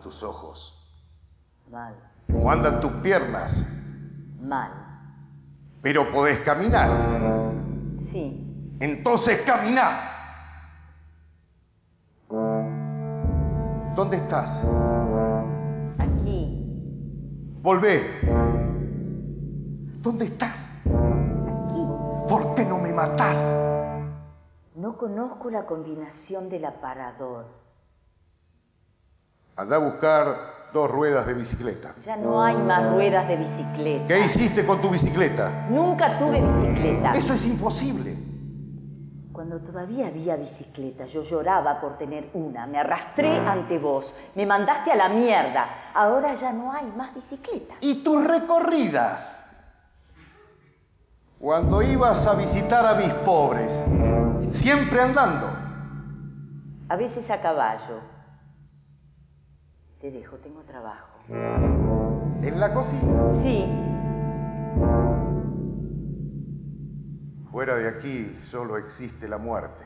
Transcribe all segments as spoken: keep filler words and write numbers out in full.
tus ojos? Mal. ¿Cómo andan tus piernas? Mal. Pero podés caminar. Sí. Entonces camina. ¿Dónde estás? Aquí. Volvé. ¿Dónde estás? Aquí. ¿Por qué no me matás? No conozco la combinación del aparador. Andá a buscar dos ruedas de bicicleta. Ya no hay más ruedas de bicicleta. ¿Qué hiciste con tu bicicleta? Nunca tuve bicicleta. Eso es imposible. Cuando todavía había bicicleta, yo lloraba por tener una. Me arrastré ante vos. Me mandaste a la mierda. Ahora ya no hay más bicicletas. ¿Y tus recorridas? Cuando ibas a visitar a mis pobres, siempre andando. A veces a caballo. Te dejo, tengo trabajo. ¿En la cocina? Sí. Fuera de aquí solo existe la muerte.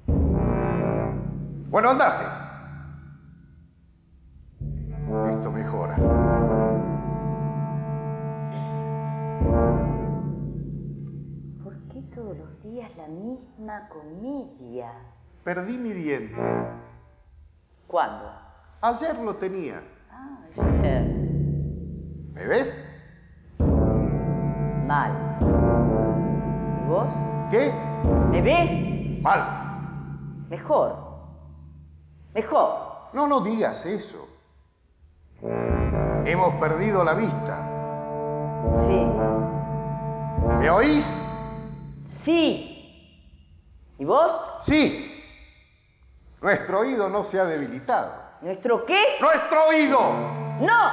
Bueno, andate. Esto mejora. ¿Por qué todos los días la misma comedia? Perdí mi diente. ¿Cuándo? Ayer lo tenía. Ah, ayer. ¿Me ves? Mal. ¿Y vos? ¿Qué? ¿Me ves? Mal. Mejor. Mejor. No, no digas eso. Hemos perdido la vista. Sí. ¿Me oís? Sí. ¿Y vos? Sí. Nuestro oído no se ha debilitado. ¿Nuestro qué? ¡Nuestro oído! ¡No!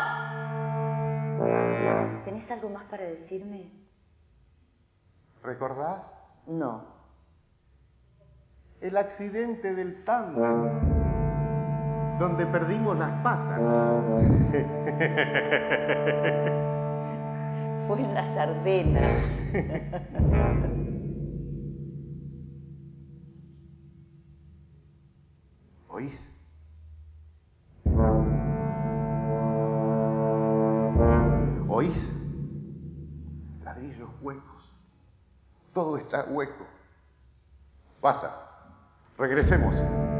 ¿Tenés algo más para decirme? ¿Recordás? No. El accidente del tándem, donde perdimos las patas. Fue en las Ardenas. ¿Oís? ¿Oís? Ladrillos huecos. Todo está hueco. Basta. Regresemos.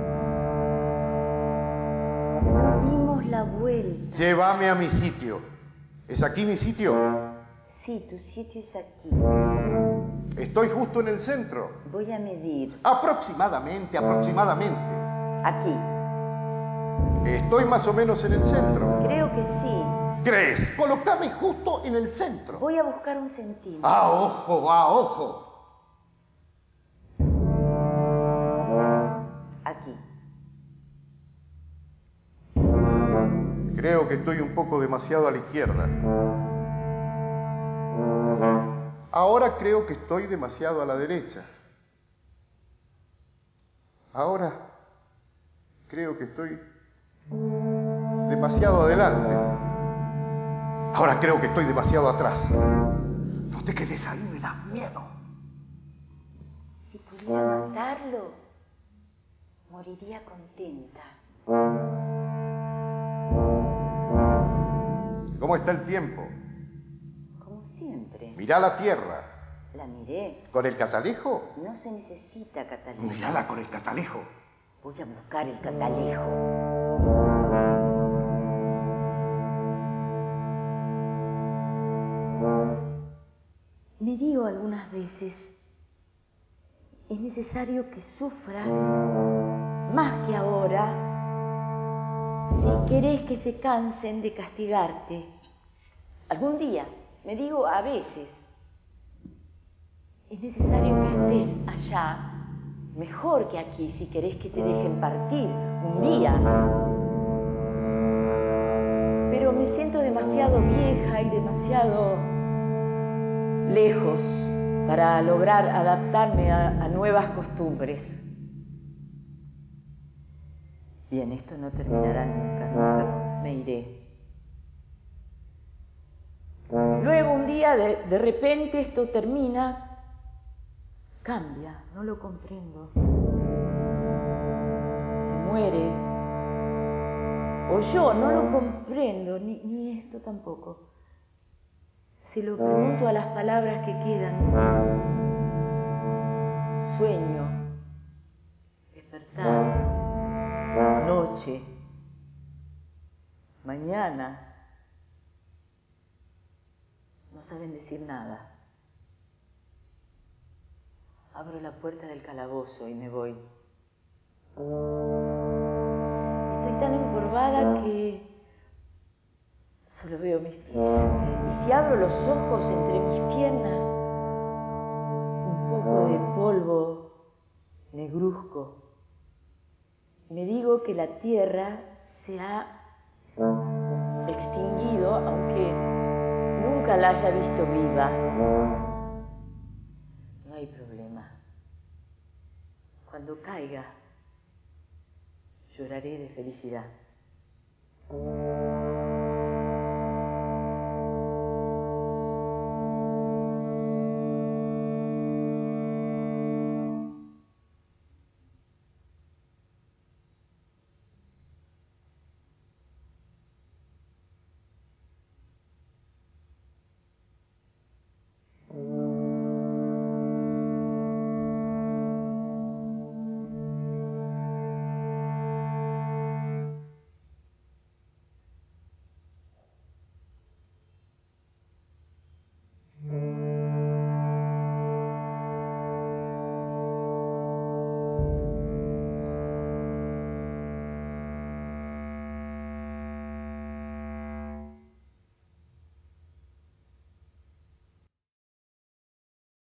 No dimos la vuelta. Llévame a mi sitio. ¿Es aquí mi sitio? Sí, tu sitio es aquí. Estoy justo en el centro. Voy a medir. Aproximadamente, aproximadamente. Aquí. Estoy más o menos en el centro. Creo que sí. ¿Crees? Colócame justo en el centro. Voy a buscar un centímetro. ¡A ojo, a ojo! Aquí. Creo que estoy un poco demasiado a la izquierda. Ahora creo que estoy demasiado a la derecha. Ahora creo que estoy demasiado adelante. Ahora creo que estoy demasiado atrás. No te quedes ahí, me das miedo. Si pudiera matarlo, moriría contenta. ¿Cómo está el tiempo? Como siempre. Mirá la tierra. La miré. ¿Con el catalejo? No se necesita catalejo. Mírala con el catalejo. Voy a buscar el catalejo. Me digo algunas veces, es necesario que sufras más que ahora si querés que se cansen de castigarte. Algún día, me digo a veces, es necesario que estés allá, mejor que aquí, si querés que te dejen partir un día. Pero me siento demasiado vieja y demasiado lejos para lograr adaptarme a, a nuevas costumbres. Bien, esto no terminará nunca, nunca me iré. Luego un día, de, de repente, esto termina, cambia, no lo comprendo. Se muere, O yo no lo comprendo, ni, ni esto tampoco. Se lo pregunto a las palabras que quedan. Sueño, despertar, noche, mañana. No saben decir nada. Abro la puerta del calabozo y me voy. Estoy tan encorvada que solo veo mis pies. Y si abro los ojos entre mis piernas, un poco de polvo negruzco. Me digo que la tierra se ha extinguido, aunque nunca la haya visto viva. No hay problema. Cuando caiga, lloraré de felicidad.